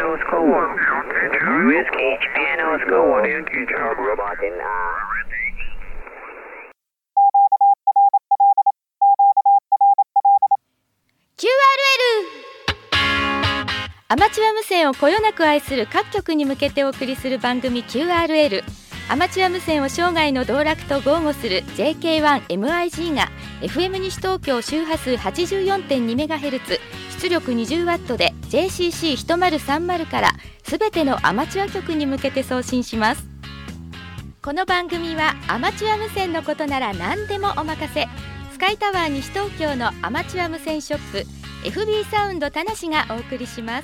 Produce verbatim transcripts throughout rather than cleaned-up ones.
Oscar one. Whiskey, Japan Oscar one. Robot in キューアールエル アマチュア無線をこよなく愛する各局に向けてお送りする番組 キューアールエル。 アマチュア無線を生涯の道楽と豪語する ジェーケーワンエムアイジー が エフエム 西東京周波数 はちじゅうよんてんにメガヘルツ 出力 にじゅうワット で ジェーシーシーひとまるさんまる からすべてのアマチュア局に向けて送信します。この番組はアマチュア無線のことなら何でもお任せ、スカイタワー西東京のアマチュア無線ショップ エフビー サウンド田無がお送りします。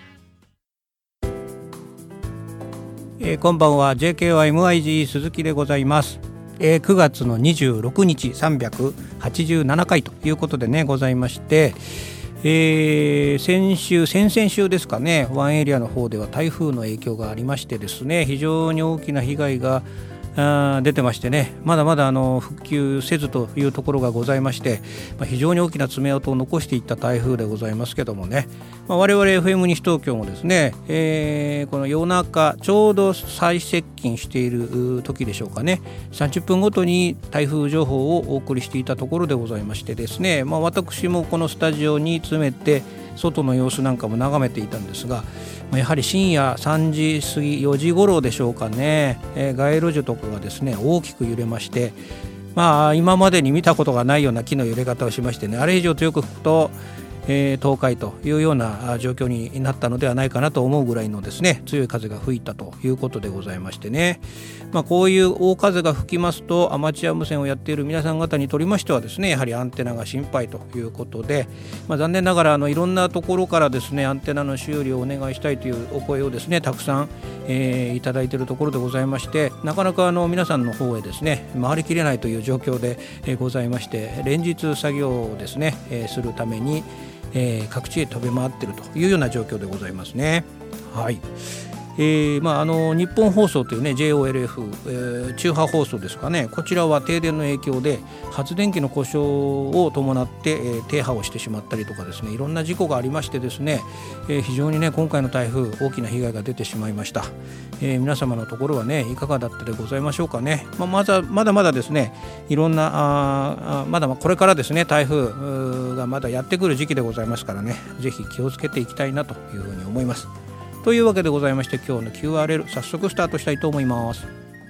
えー、こんばんは ジェーケーワンエムアイジー 鈴木でございます。えー、くがつのにじゅうろくにちさんびゃくはちじゅうななかいということでねございまして、えー、先週先々週ですかね、湾エリアの方では台風の影響がありましてですね、非常に大きな被害があ出てましてね、まだまだあの復旧せずというところがございまして、まあ、非常に大きな爪痕を残していった台風でございますけどもね、まあ、我々 エフエム 西東京もですね、えー、この夜中ちょうど最接近している時でしょうかね、さんじゅっぷんごとに台風情報をお送りしていたところでございましてですね、まあ、私もこのスタジオに詰めて外の様子なんかも眺めていたんですが、やはり深夜さんじ過ぎよじ頃でしょうかね、えー、街路樹とかがですね大きく揺れまして、まあ今までに見たことがないような木の揺れ方をしましてね、あれ以上強く吹くと、えー、倒壊というような状況になったのではないかなと思うぐらいのですね強い風が吹いたということでございましてね、まあ、こういう大風が吹きますとアマチュア無線をやっている皆さん方にとりましてはですね、やはりアンテナが心配ということで、まあ、残念ながらあのいろんなところからですねアンテナの修理をお願いしたいというお声をですねたくさん、えー、いただいているところでございまして、なかなかあの皆さんの方へですね回りきれないという状況で、えー、ございまして、連日作業をですね、えー、するためにえー、各地へ飛び回っているというような状況でございますね。はい。えーまあ、あの日本放送というね ジェイオーエルエフ、えー、中波放送ですかね、こちらは停電の影響で発電機の故障を伴って、えー、停波をしてしまったりとかですね、いろんな事故がありましてですね、えー、非常にね今回の台風大きな被害が出てしまいました。えー、皆様のところはねいかがだったでございましょうかね。まあ、まだまだまだですねいろんなああまだこれからですね台風がまだやってくる時期でございますからね、ぜひ気をつけていきたいなというふうに思います。というわけでございまして、今日の キューアールエル 早速スタートしたいと思います。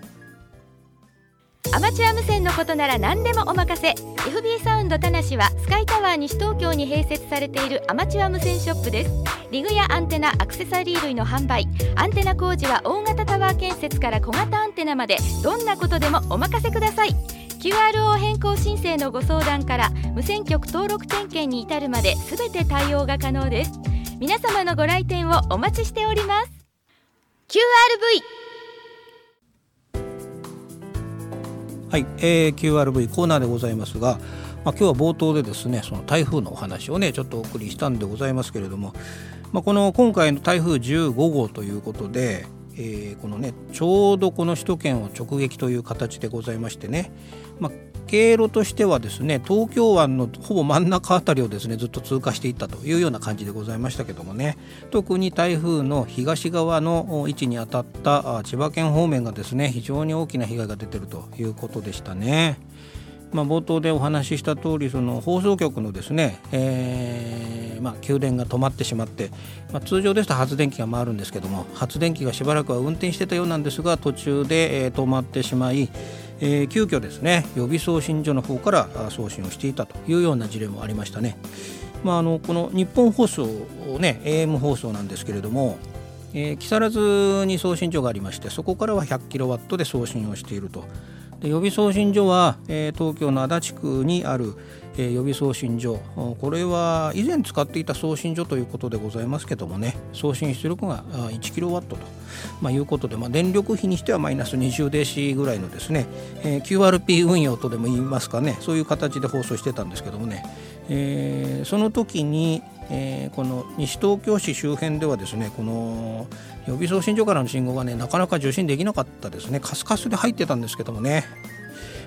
アマチュア無線のことなら何でもお任せ、 エフビー サウンド田無はスカイタワー西東京に併設されているアマチュア無線ショップです。リグやアンテナ、アクセサリー類の販売、アンテナ工事は大型タワー建設から小型アンテナまでどんなことでもお任せください。 キューアールオー 変更申請のご相談から無線局登録点検に至るまで全て対応が可能です。皆様のご来店をお待ちしております。 キューアールブイ。 はい、えー、キューアールブイ コーナーでございますが、まあ、今日は冒頭でですねその台風のお話をねちょっとお送りしたんでございますけれども、まあ、この今回の台風じゅうごごうということで、えー、このねちょうどこの首都圏を直撃という形でございましてね、まあ、経路としてはですね東京湾のほぼ真ん中あたりをですねずっと通過していったというような感じでございましたけどもね、特に台風の東側の位置に当たった千葉県方面がですね非常に大きな被害が出ているということでしたね。まあ、冒頭でお話しした通り、その放送局のですね、えーまあ、給電が止まってしまって、まあ、通常ですと発電機が回るんですけども、発電機がしばらくは運転してたようなんですが途中で、えー、止まってしまい、えー、急遽ですね予備送信所の方から送信をしていたというような事例もありましたね。まあ、あのこの日本放送ね エーエム 放送なんですけれども、えー、木更津に送信所がありまして、そこからは ひゃくキロワット で送信をしていると。で予備送信所は、えー、東京の足立区にある、えー、予備送信所、これは以前使っていた送信所ということでございますけどもね、送信出力がいちキロワットと、まあ、いうことで、まあ、電力費にしてはマイナスにじゅうデーシぐらいのですね、えー、キューアールピー 運用とでも言いますかね、そういう形で放送してたんですけどもね、えー、その時に、えー、この西東京市周辺ではですねこの予備送信所からの信号がねなかなか受信できなかったですね。カスカスで入ってたんですけどもね、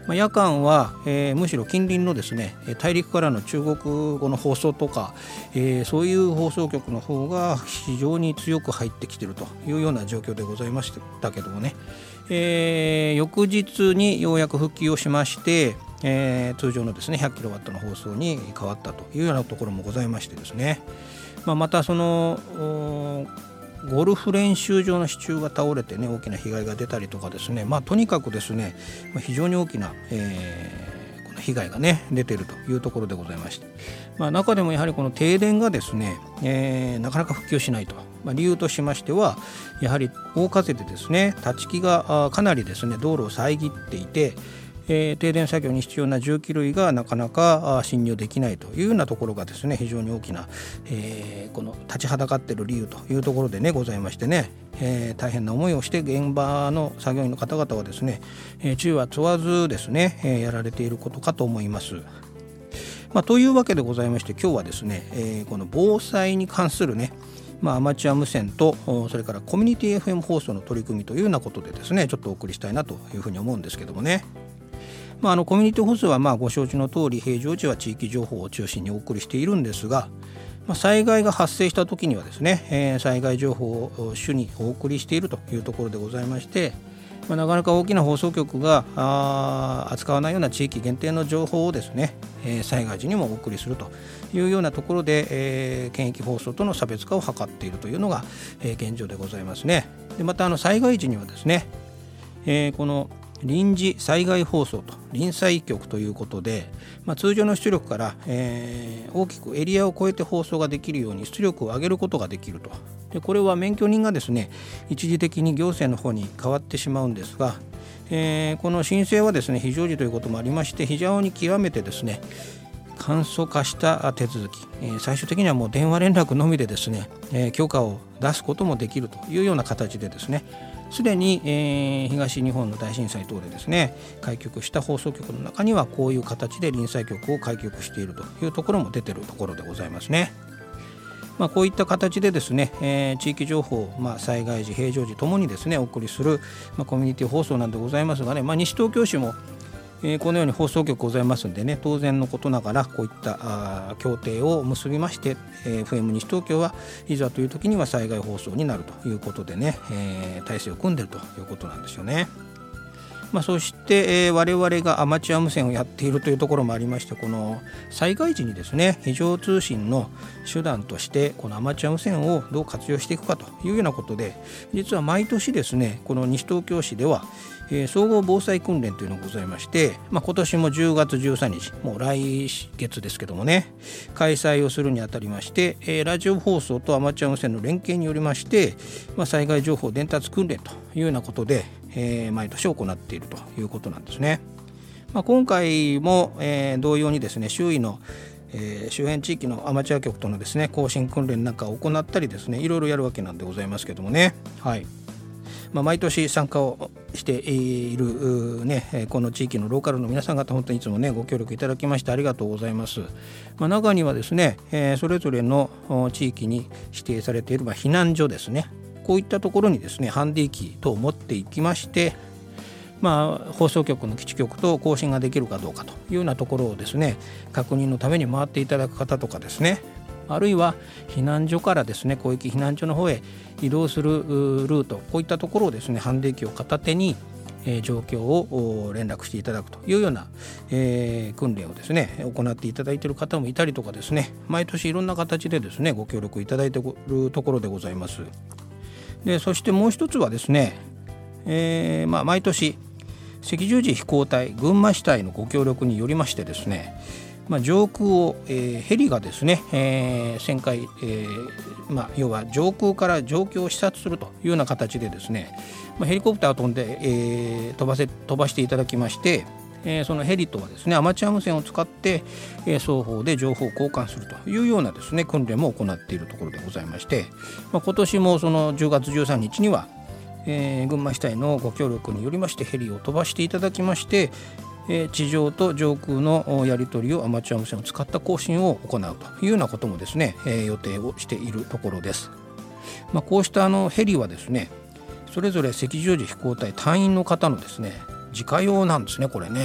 まあ、夜間は、えー、むしろ近隣のですね大陸からの中国語の放送とか、えー、そういう放送局の方が非常に強く入ってきているというような状況でございましたけどもね、えー、翌日にようやく復帰をしまして、えー、通常のですね ひゃくキロワット の放送に変わったというようなところもございましてですね、まあ、またそのゴルフ練習場の支柱が倒れてね大きな被害が出たりとかですね、まあ、とにかくですね非常に大きな、えー、この被害がね出ているというところでございまして、まあ、中でもやはりこの停電がですね、えー、なかなか復旧しないと、まあ、理由としましてはやはり大風でですね立ち木がかなりですね道路を遮っていて、えー、停電作業に必要な重機類がなかなか進入できないというようなところがですね非常に大きな、えー、この立ちはだかっている理由というところでねございましてね、えー、大変な思いをして現場の作業員の方々はですね、えー、昼夜問わずですね、えー、やられていることかと思います。まあ、というわけでございまして今日はですね、えー、この防災に関するねまあ、アマチュア無線とそれからコミュニティ エフエム 放送の取り組みというようなことでですねちょっとお送りしたいなというふうに思うんですけどもね、まあ、あのコミュニティ放送はまあご承知の通り平常時は地域情報を中心にお送りしているんですが、まあ、災害が発生した時にはですね、えー、災害情報を主にお送りしているというところでございまして、まあ、なかなか大きな放送局があ扱わないような地域限定の情報をですね、えー、災害時にもお送りするというようなところで、えー、県域放送との差別化を図っているというのが、えー、現状でございますね。でまたあの災害時にはですね、えー、この臨時災害放送と臨災局ということで、まあ、通常の出力から、えー、大きくエリアを超えて放送ができるように出力を上げることができると。でこれは免許人がですね一時的に行政の方に変わってしまうんですが、えー、この申請はですね非常時ということもありまして非常に極めてですね簡素化した手続き、えー、最終的にはもう電話連絡のみでですね、えー、許可を出すこともできるというような形でですねすでに、えー、東日本の大震災等でですね開局した放送局の中にはこういう形で臨災局を開局しているというところも出ているところでございますね。まあ、こういった形でですね、えー、地域情報、まあ、災害時平常時ともにですねお送りする、まあ、コミュニティ放送なんでございますがね、まあ、西東京市もえー、このように放送局ございますんでね当然のことながらこういったあ協定を結びまして、えー、エフエム 西東京はいざという時には災害放送になるということでね、えー、体制を組んでいるということなんですよね。まあ、そして、えー、我々がアマチュア無線をやっているというところもありましてこの災害時にですね非常通信の手段としてこのアマチュア無線をどう活用していくかというようなことで実は毎年ですねこの西東京市ではえー、総合防災訓練というのがございまして、まあ、今年もじゅうがつじゅうさんにちもう来月ですけどもね開催をするにあたりまして、えー、ラジオ放送とアマチュア無線の連携によりまして、まあ、災害情報伝達訓練というようなことで、えー、毎年行っているということなんですね。まあ、今回も、えー、同様にですね周囲のえー、周辺地域のアマチュア局とのですね更新訓練なんかを行ったりですねいろいろやるわけなんでございますけどもね、はいまあ、毎年参加をしている、ね、この地域のローカルの皆さん方本当にいつもねご協力いただきましてありがとうございます。まあ、中にはですね、えー、それぞれの地域に指定されている、まあ、避難所ですねこういったところにですねハンディ機等を持っていきましてまあ、放送局の基地局と交信ができるかどうかというようなところをですね確認のために回っていただく方とかですねあるいは避難所からですね広域避難所の方へ移動するルートこういったところをですねハンディ機を片手に、えー、状況を連絡していただくというような、えー、訓練をですね行っていただいている方もいたりとかですね毎年いろんな形でですねご協力いただいているところでございます。でそしてもう一つはですね、えーまあ、毎年赤十字飛行隊群馬支隊のご協力によりましてですね、まあ、上空を、えー、ヘリがですね、えー、旋回、えーまあ、要は上空から状況を視察するというような形でですね、まあ、ヘリコプターを飛んで、えー、飛ばせ飛ばしていただきまして、えー、そのヘリとはですねアマチュア無線を使って、えー、双方で情報を交換するというようなですね訓練も行っているところでございまして、まあ、今年もそのじゅうがつじゅうさんにちにはえー、群馬支隊のご協力によりましてヘリを飛ばしていただきまして、えー、地上と上空のやり取りをアマチュア無線を使った更新を行うというようなこともですね、えー、予定をしているところです。まあ、こうしたあのヘリはですねそれぞれ赤十字飛行隊隊員の方のですね自家用なんですねこれね。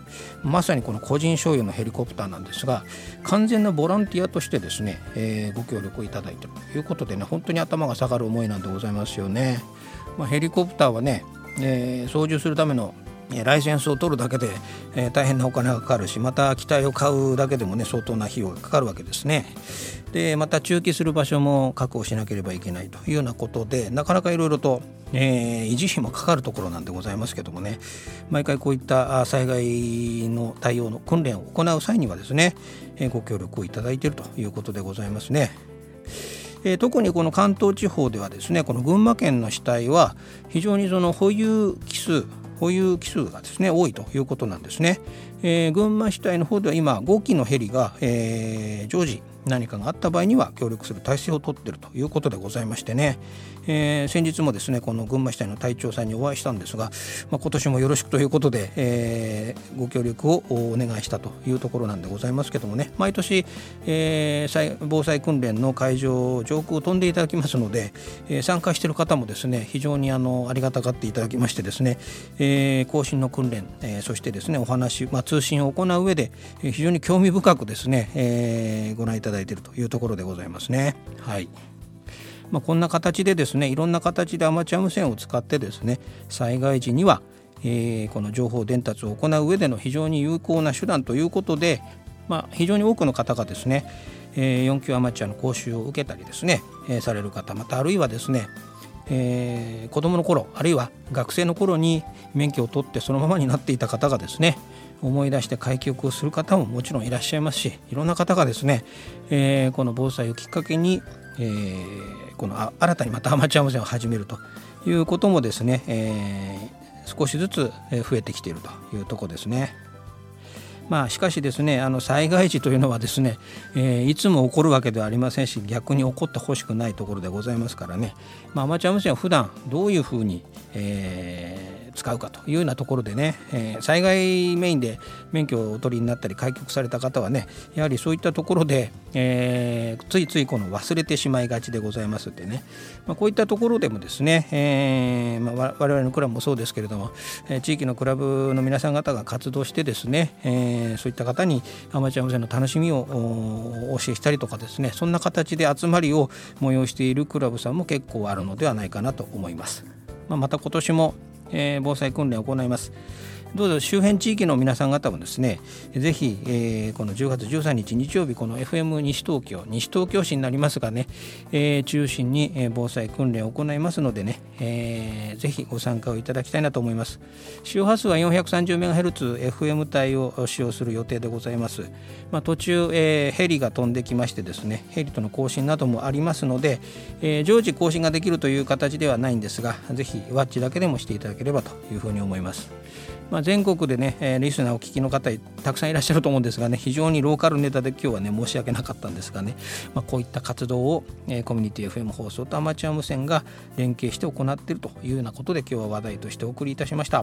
まさにこの個人所有のヘリコプターなんですが、完全なボランティアとしてですね、えー、ご協力をいただいているということでね、本当に頭が下がる思いなんでございますよね。まあ、ヘリコプターはね、えー、操縦するためのライセンスを取るだけで、えー、大変なお金がかかるし、また機体を買うだけでもね相当な費用がかかるわけですね。でまた駐機する場所も確保しなければいけないというようなことで、なかなかいろいろと、えー、維持費もかかるところなんでございますけどもね、毎回こういった災害の対応の訓練を行う際にはですね、えー、ご協力をいただいているということでございますね。えー、特にこの関東地方ではですね、この群馬県の死体は非常にその保有機数保有機数がですね多いということなんですね。えー、群馬市体の方では今ごきのヘリが、えー、常時何かがあった場合には協力する体制を取っているということでございましてね、えー、先日もですねこの群馬市体の隊長さんにお会いしたんですが、まあ、今年もよろしくということで、えー、ご協力をお願いしたというところなんでございますけどもね、毎年、えー、防災訓練の会場上空を飛んでいただきますので、えー、参加している方もですね非常にあのありがたがっていただきましてですね、えー、行進の訓練、えー、そしてですねお話、まあ、通信を行う上で、えー、非常に興味深くですね、えー、ご覧いただいているというところでございますね。はい。まあ、こんな形でですねいろんな形でアマチュア無線を使ってですね災害時には、えー、この情報伝達を行う上での非常に有効な手段ということで、まあ、非常に多くの方がですね、えー、よん級アマチュアの講習を受けたりですね、えー、される方、またあるいはですねえー、子どもの頃あるいは学生の頃に免許を取ってそのままになっていた方がですね思い出して開記をする方ももちろんいらっしゃいますし、いろんな方がですね、えー、この防災をきっかけに、えー、この新たにまたアマチュア無線を始めるということもですね、えー、少しずつ増えてきているというところですね。まあ、しかしですねあの災害時というのはですね、えー、いつも起こるわけではありませんし、逆に起こってほしくないところでございますからね、まあ、アマチュア無線は普段どういうふうに、えー使うかというようなところでね、えー、災害メインで免許をお取りになったり開局された方はねやはりそういったところで、えー、ついついこの忘れてしまいがちでございますのでね、まあ、こういったところでもですね、えーまあ、我々のクラブもそうですけれども、えー、地域のクラブの皆さん方が活動してですね、えー、そういった方にアマチュア無線の楽しみをお教えしたりとかですね、そんな形で集まりを催しているクラブさんも結構あるのではないかなと思います。まあ、また今年もえー、防災訓練を行います。どうぞ周辺地域の皆さん方もですねぜひ、えー、このじゅうがつじゅうさんにち日曜日この エフエム 西東京西東京市になりますがね、えー、中心に、えー、防災訓練を行いますのでね、えー、ぜひご参加をいただきたいなと思います。周波数は よんひゃくさんじゅうメガヘルツ エフエム 帯を使用する予定でございます。まあ、途中、えー、ヘリが飛んできましてですねヘリとの交信などもありますので、えー、常時交信ができるという形ではないんですが、ぜひワッチだけでもしていただければというふうに思います。まあ、全国でね、えー、リスナーを聞きの方たくさんいらっしゃると思うんですがね、非常にローカルネタで今日はね申し訳なかったんですがね、まあ、こういった活動を、えー、コミュニティ エフエム 放送とアマチュア無線が連携して行っているというようなことで今日は話題としてお送りいたしました。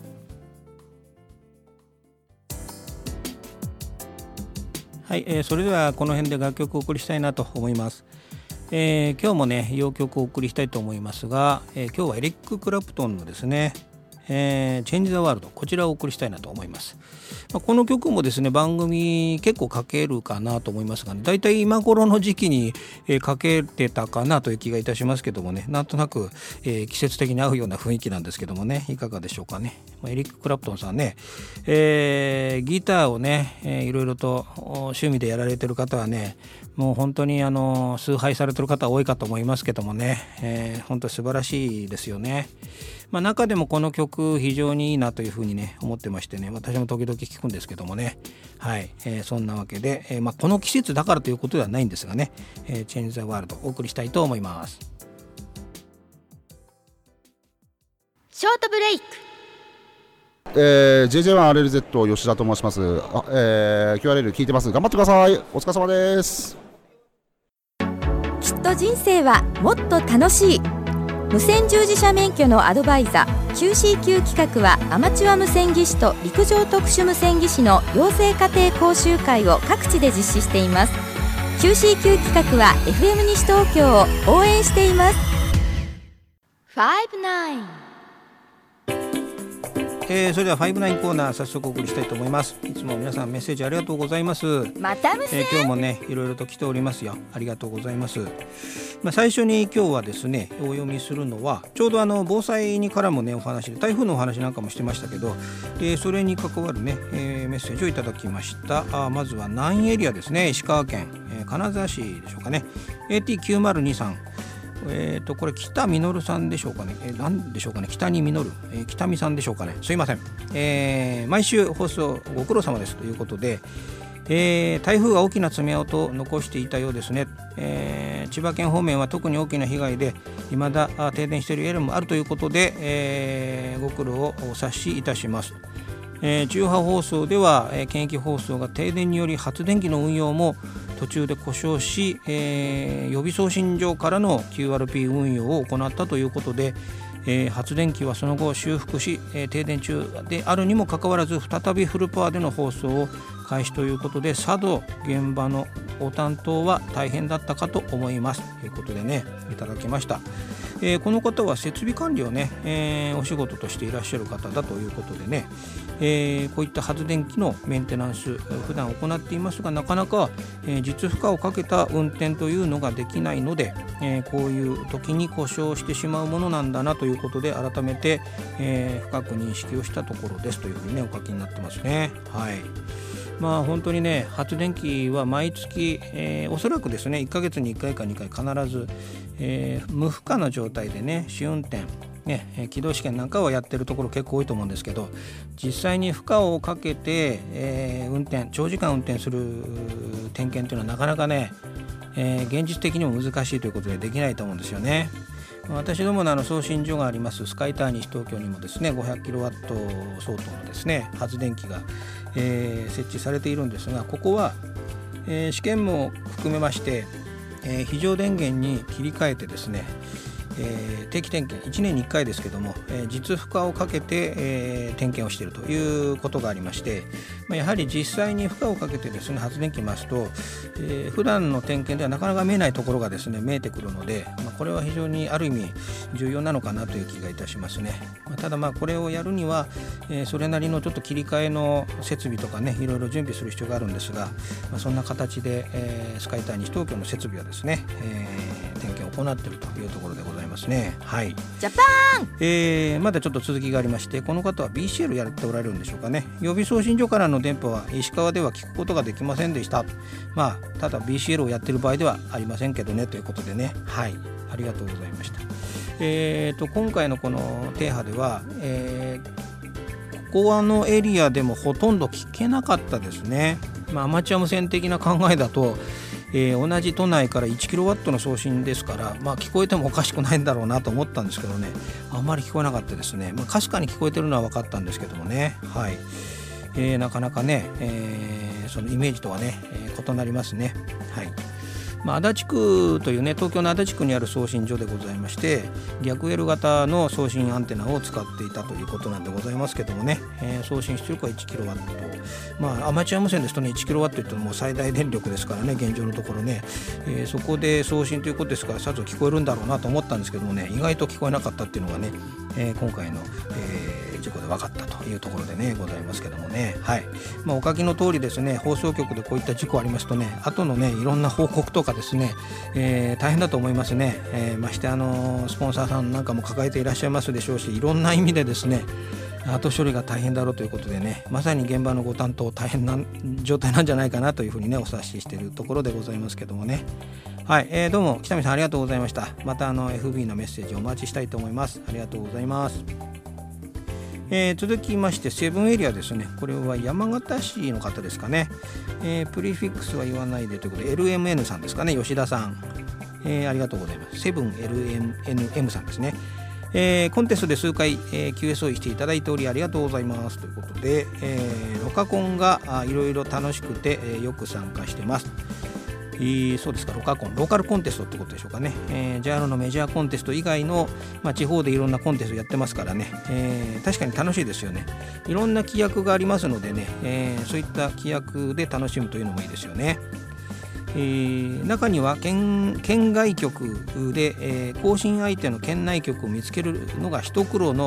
はい、えー、それではこの辺で楽曲をお送りしたいなと思います。えー、今日もね洋曲をお送りしたいと思いますが、えー、今日はエリック・クラプトンのですねえー、チェンジ・ザ・ワールド、こちらをお送りしたいなと思います。まあ、この曲もですね番組結構かけるかなと思いますが、ね、だいたい今頃の時期に、えー、かけてたかなという気がいたしますけどもね、なんとなく、えー、季節的に合うような雰囲気なんですけどもね、いかがでしょうかね。まあ、エリック・クラプトンさんね、えー、ギターをね、えー、いろいろと趣味でやられてる方はねもう本当にあの崇拝されてる方多いかと思いますけどもね、えー、本当に素晴らしいですよね。まあ、中でもこの曲非常にいいなというふうにね思ってましてね、私も時々聞くんですけどもね、はい、えー、そんなわけで、えーまあ、この季節だからということではないんですがね、えー、チェンジ・ザ・ワールドお送りしたいと思います。 ショートブレイク、 えー、ジェイジェーワンアールエルゼット 吉田と申します。あ、えー、キューアールエル 聞いてます。頑張ってください。お疲れ様です。 きっと人生はもっと楽しい。無線従事者免許のアドバイザー キューシーキュー 企画はアマチュア無線技師と陸上特殊無線技師の養成家庭講習会を各地で実施しています。 キューシーキュー 企画は エフエム 西東京を応援しています。ファイブナインえー、それではファイブナインコーナー早速お送りしたいと思います。いつも皆さんメッセージありがとうございます。 またむせ、 えー、今日もねいろいろと来ておりますよ。ありがとうございます。まあ、最初に今日はですねお読みするのはちょうどあの防災に絡むねお話で台風のお話なんかもしてましたけど、えー、それに関わるね、えー、メッセージをいただきました。あまずは南エリアですね。石川県、えー、金沢市でしょうかね。 エーティーきゅうまるに さん、えー、とこれ北実さんでしょうかね、えー、何でしょうかね北に実る、えー、北見さんでしょうかね、すいません、えー、毎週放送ご苦労様ですということで、えー、台風が大きな爪痕を残していたようですね、えー、千葉県方面は特に大きな被害で未だ停電しているエリアもあるということで、えー、ご苦労をお察しいたします。えー、中波放送では、えー、県域放送が停電により発電機の運用も途中で故障し、えー、予備送信所からの キューアールピー 運用を行ったということで、えー、発電機はその後修復し、えー、停電中であるにもかかわらず再びフルパワーでの放送を開始ということで、さぞ現場のご担当は大変だったかと思いますということでねいただきました。えー、この方は設備管理をね、えー、お仕事としていらっしゃる方だということでね、えー、こういった発電機のメンテナンス普段行っていますが、なかなか、えー、実負荷をかけた運転というのができないので、えー、こういう時に故障してしまうものなんだなということで改めて、えー、深く認識をしたところですというふうにねお書きになってますね。はい。まあ本当にね発電機は毎月、えー、おそらくですねいっかげつにいっかいかにかい必ず、えー、無負荷の状態でね試運転ね、起動試験なんかはやってるところ結構多いと思うんですけど、実際に負荷をかけて、えー、運転長時間運転する点検というのはなかなかね、えー、現実的にも難しいということでできないと思うんですよね。私どものあの送信所がありますスカイター西東京にもですね ごひゃくキロワット 相当のですね発電機が、えー、設置されているんですが、ここは、えー、試験も含めまして、えー、非常電源に切り替えてですね、えー、定期点検いちねんにいっかいですけども、えー、実負荷をかけて、えー、点検をしているということがありまして、まあ、やはり実際に負荷をかけてですね発電機回すと、えー、普段の点検ではなかなか見えないところがですね見えてくるので、まあ、これは非常にある意味重要なのかなという気がいたしますね。まあ、ただまあこれをやるには、えー、それなりのちょっと切り替えの設備とかねいろいろ準備する必要があるんですが、まあ、そんな形で、えー、スカイター西東京の設備はですね、えー、点検を行っているというところでございますね。はい。 ジャパン、 えー、まだちょっと続きがありまして、この方は ビーシーエル やっておられるんでしょうかね。予備送信所からの電波は石川では聞くことができませんでした。まあただ ビーシーエル をやっている場合ではありませんけどねということでね、はい、ありがとうございました。えーと今回のこの停波では、えー、ここのエリアでもほとんど聞けなかったですね。まあ、アマチュア無線的な考えだと、えー、同じ都内から いちキロワット の送信ですから、まあ、聞こえてもおかしくないんだろうなと思ったんですけどね、あんまり聞こえなかったですね。まあ、かすかに聞こえてるのは分かったんですけどもね、はい、えー、なかなかね、えー、そのイメージとはね、えー、異なりますね。はい。まあ、足立区というね東京の足立区にある送信所でございまして、逆 L 型の送信アンテナを使っていたということなんでございますけどもね、えー、送信出力はいちキロワット、まあアマチュア無線ですとねいちキロワットというともう最大電力ですからね現状のところね、えー、そこで送信ということですからさぞ聞こえるんだろうなと思ったんですけどもね、意外と聞こえなかったっていうのがね、えー、今回の、えー、事故で分かったというところでねございますけどもね、はい。まあ、お書きの通りですね、放送局でこういった事故ありますとね、後のねいろんな報告とかですね、えー、大変だと思いますね。えー、ましてあのスポンサーさんなんかも抱えていらっしゃいますでしょうし、いろんな意味でですね後処理が大変だろうということでね、まさに現場のご担当大変な状態なんじゃないかなというふうにねお察ししているところでございますけどもね。はい、えー、どうも北見さんありがとうございました。またあの エフビー のメッセージをお待ちしたいと思います。ありがとうございます。えー、続きましてセブンエリアですね。これは山形市の方ですかね。えー、プリフィックスは言わないでということで エルエムエヌ さんですかね。吉田さん、えー、ありがとうございます。セブンエルエヌエム さんですね。えー、コンテストで数回、えー、キューエスオー していただいておりありがとうございますということで、えー、ロカコンがいろいろ楽しくて、えー、よく参加してます。えー、そうですか、ロカコンローカルコンテストってことでしょうかね。えー、ジャイアロのメジャーコンテスト以外の、まあ、地方でいろんなコンテストやってますからね、えー、確かに楽しいですよね。いろんな規約がありますのでね、えー、そういった規約で楽しむというのもいいですよね。えー、中には 県, 県外局で、えー、更新相手の県内局を見つけるのが一苦労の、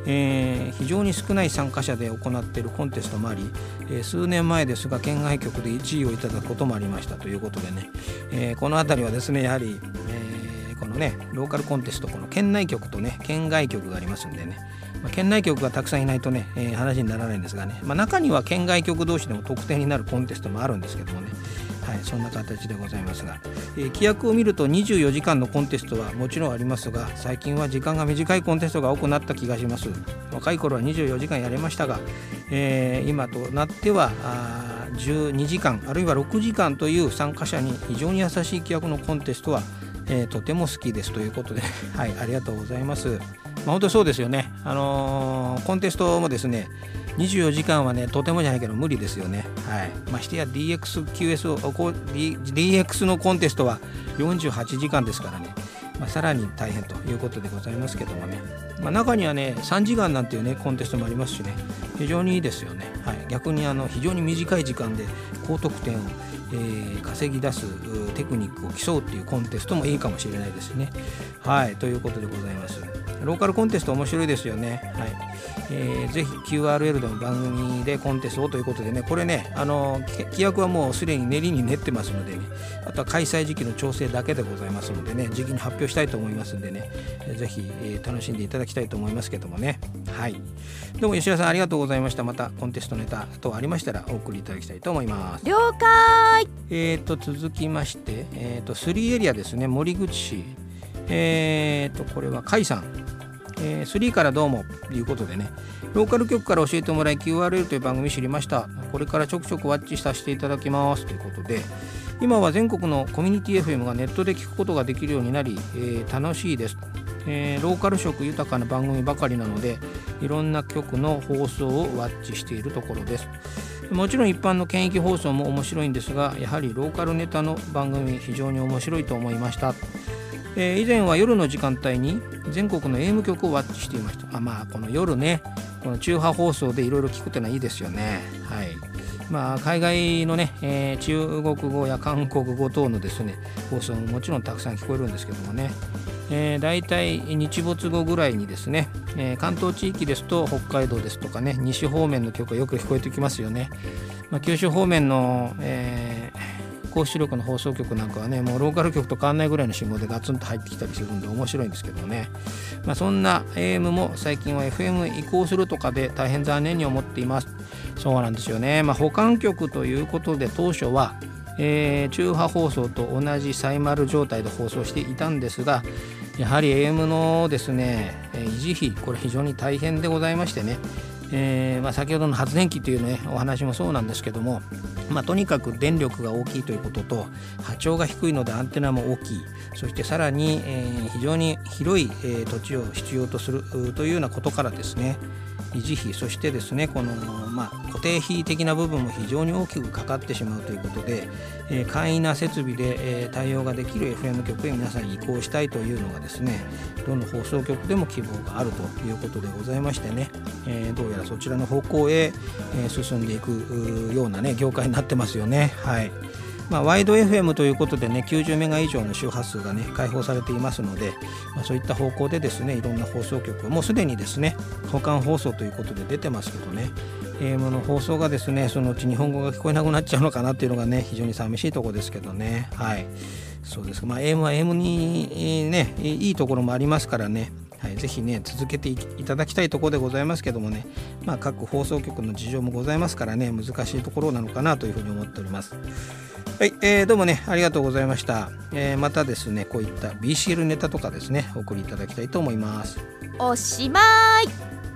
えー、非常に少ない参加者で行っているコンテストもあり、えー、数年前ですが県外局でいちいをいただくこともありましたということでね、えー、このあたりはですねやはり、えー、このねローカルコンテスト、この県内局とね県外局がありますんでね、まあ、県内局がたくさんいないとね、えー、話にならないんですがね、まあ、中には県外局同士でも特典になるコンテストもあるんですけどもね、はい、そんな形でございますが、えー、規約を見るとにじゅうよじかんのコンテストはもちろんありますが、最近は時間が短いコンテストが多くなった気がします。若い頃はにじゅうよじかんやれましたが、えー、今となってはあじゅうにじかんあるいはろくじかんという参加者に非常に優しい規約のコンテストは、えー、とても好きですということで、はい、ありがとうございます。まあ、本当そうですよね、あのー、コンテストもですねにじゅうよじかんはねとてもじゃないけど無理ですよね。はい、ましてや ディーエックスキューエス を D ディーエックス のコンテストはよんじゅうはちじかんですからね、まあ、さらに大変ということでございますけどもね、まあ、中にはねさんじかんなんていうねコンテストもありますしね、非常にいいですよね。はい、逆にあの非常に短い時間で高得点を、えー、稼ぎ出すテクニックを競うっていうコンテストもいいかもしれないですね。はい、ということでございます。ローカルコンテスト面白いですよね。はい、えー、ぜひ キューアールエル でも番組でコンテストをということでね、これねあの規約はもうすでに練りに練ってますのでね、あとは開催時期の調整だけでございますのでね、時期に発表したいと思いますんでね、ぜひ、えー、楽しんでいただきたいと思いますけどもね。はい、どうも吉田さんありがとうございました。またコンテストネタ等ありましたらお送りいただきたいと思います。 了解。 えーと続きまして、えーとスリーエリアですね、森口市、えーとこれは甲斐さん、えー、スリーからどうもということでね、ローカル局から教えてもらい キューアールエル という番組知りました。これからちょくちょくワッチさせていただきますということで、今は全国のコミュニティ エフエム がネットで聞くことができるようになり、えー、楽しいです、えー、ローカル色豊かな番組ばかりなのでいろんな局の放送をワッチしているところです。もちろん一般の県域放送も面白いんですが、やはりローカルネタの番組非常に面白いと思いました。えー、以前は夜の時間帯に全国の エーエム 局をワッチしていました。あ、まあこの夜ね、この中波放送でいろいろ聞くというのはいいですよね。はい、まあ海外のね、えー、中国語や韓国語等のですね放送ももちろんたくさん聞こえるんですけどもね、えー、だいたい日没後ぐらいにですね、えー、関東地域ですと北海道ですとかね、西方面の曲がよく聞こえてきますよね。まあ、九州方面の、えー高出力の放送局なんかはね、もうローカル局と変わんないぐらいの信号でガツンと入ってきたりするんで面白いんですけどね、まあ、そんな エーエム も最近は エフエム 移行するとかで大変残念に思っています。そうなんですよね、まあ、補完局ということで当初は、えー、中波放送と同じサイマル状態で放送していたんですが、やはり エーエム のですね維持費、これ非常に大変でございましてね、えーまあ、先ほどの発電機という、ね、お話もそうなんですけども、まあ、とにかく電力が大きいということと波長が低いのでアンテナも大きい、そしてさらに、えー、非常に広い、えー、土地を必要とするというようなことからですね、維持費、そしてですねこの、まあ、固定費的な部分も非常に大きくかかってしまうということで、えー、簡易な設備で、えー、対応ができる エフエム 局へ皆さん移行したいというのがですね、どの放送局でも希望があるということでございましてね、えー、どうやらそちらの方向へ、えー、進んでいくようなね業界になってますよね。はい、まあ、ワイド エフエム ということでねきゅうじゅうメガ以上の周波数がね開放されていますので、まあ、そういった方向でですねいろんな放送局もうすでにですね補完放送ということで出てますけどね、 エーエム の放送がですねそのうち日本語が聞こえなくなっちゃうのかなっていうのがね非常に寂しいところですけどね。はい、そうです。まあ エーエム は エーエム にねいいところもありますからね、はい、ぜひね続けていただきたいところでございますけどもね、まあ、各放送局の事情もございますからね難しいところなのかなというふうに思っております。はい、えー、どうもねありがとうございました。えー、またですねこういった ビーシーエル ネタとかですねお送りいただきたいと思います。 おしまい。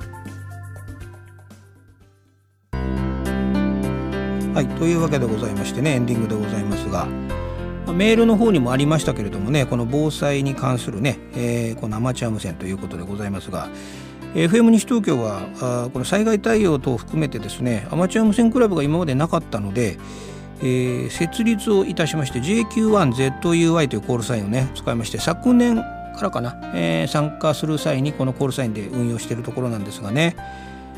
はい、というわけでございましてねエンディングでございますが、メールの方にもありましたけれどもね、この防災に関するね、えー、このアマチュア無線ということでございますが、 エフエム 西東京はあこの災害対応等を含めてですねアマチュア無線クラブが今までなかったので、えー、設立をいたしまして ジェイキューワンゼットユーアイ というコールサインをね使いまして、昨年からかな、えー、参加する際にこのコールサインで運用しているところなんですがね、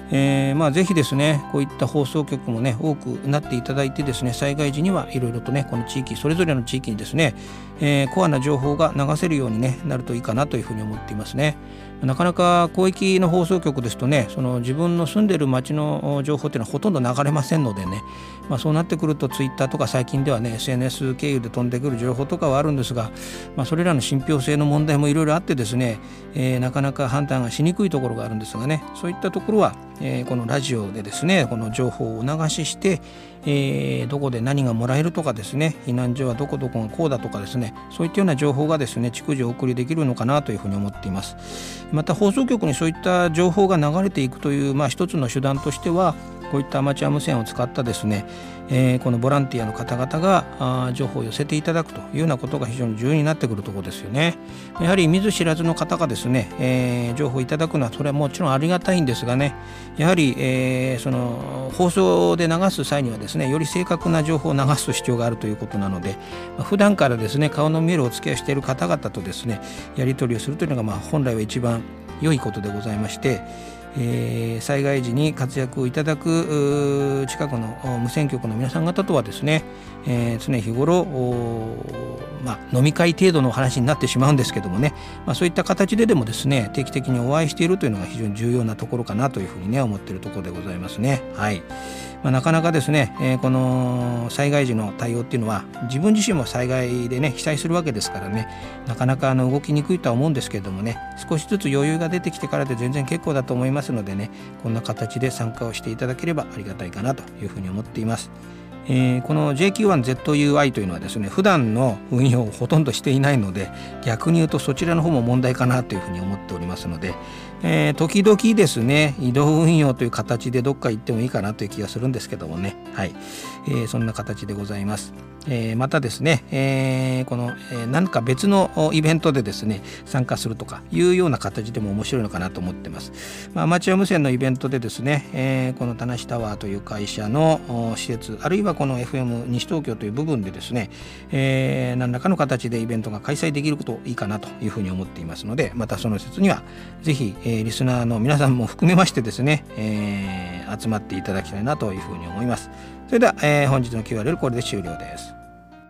えーまあ、ぜひですねこういった放送局もね多くなっていただいてですね、災害時にはいろいろとねこの地域それぞれの地域にですね、えー、コアな情報が流せるように、ね、なるといいかなというふうに思っていますね。なかなか広域の放送局ですとね、その自分の住んでいる町の情報っていうのはほとんど流れませんのでね、まあ、そうなってくるとツイッターとか最近ではね エスエヌエス 経由で飛んでくる情報とかはあるんですが、まあ、それらの信憑性の問題もいろいろあってですね、えー、なかなか判断がしにくいところがあるんですがね、そういったところは、えー、このラジオでですねこの情報をお流しして、えー、どこで何がもらえるとかですね、避難所はどこどこがこうだとかですね、そういったような情報がですね逐次お送りできるのかなというふうに思っています。また放送局にそういった情報が流れていくという、まあ、一つの手段としてはこういったアマチュア無線を使ったですね、えー、このボランティアの方々があ情報を寄せていただくというようなことが非常に重要になってくるところですよね。やはり見ず知らずの方がですね、えー、情報をいただくのはそれはもちろんありがたいんですがね、やはり、えー、その放送で流す際にはですねより正確な情報を流す必要があるということなので、まあ、普段からですね顔の見えるお付き合いしている方々とですねやり取りをするというのがまあ本来は一番良いことでございまして、えー、災害時に活躍をいただく近くの無線局の皆さん方とはですね、えー、常日頃、まあ、飲み会程度の話になってしまうんですけどもね、まあ、そういった形ででもですね定期的にお会いしているというのが非常に重要なところかなというふうにね思っているところでございますね。はい。まあ、なかなかですね、えー、この災害時の対応っていうのは自分自身も災害でね被災するわけですからね、なかなかあの動きにくいとは思うんですけれどもね、少しずつ余裕が出てきてからで全然結構だと思いますのでね、こんな形で参加をしていただければありがたいかなというふうに思っています。えー、この ジェイキューワンゼットユーアイ というのはですね普段の運用をほとんどしていないので、逆に言うとそちらの方も問題かなというふうに思っておりますので、えー、時々ですね移動運用という形でどっか行ってもいいかなという気がするんですけどもね、はい、えー、そんな形でございます。えー、またですね、えー、この、えー、何か別のイベントでですね参加するとかいうような形でも面白いのかなと思ってます。まあ、アマチュア無線のイベントでですね、えー、この田無タワーという会社の施設、あるいはこの エフエム 西東京という部分でですね、えー、何らかの形でイベントが開催できるといいかなというふうに思っていますので、またその説にはぜひ、えー、リスナーの皆さんも含めましてですね、えー、集まっていただきたいなというふうに思います。それでは、えー、本日の キューアールエル これで終了です。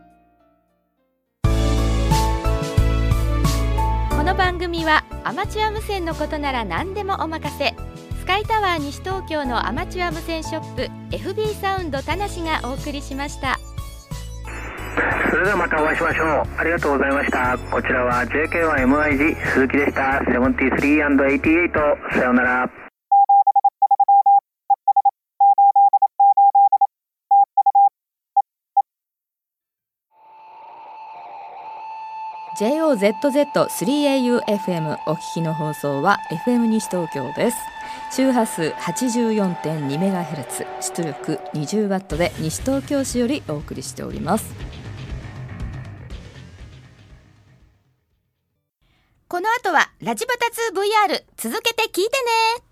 この番組はアマチュア無線のことなら何でもお任せ、スカイタワー西東京のアマチュア無線ショップ エフビー サウンド田無がお送りしました。 それではまたお会いしましょう。ありがとうございました。こちらは ジェイケーワンエムアイジー 鈴木でした。ななじゅうさんアンドはちじゅうはち、さようなら。 ジェイオーゼットゼットスリーエーユーエフエム お聞きの放送は エフエム 西東京です。周波数 はちじゅうよんてんにメガヘルツ、出力 にじゅうワット で西東京市よりお送りしております。この後はラジバタ ツーブイアール 続けて聞いてね。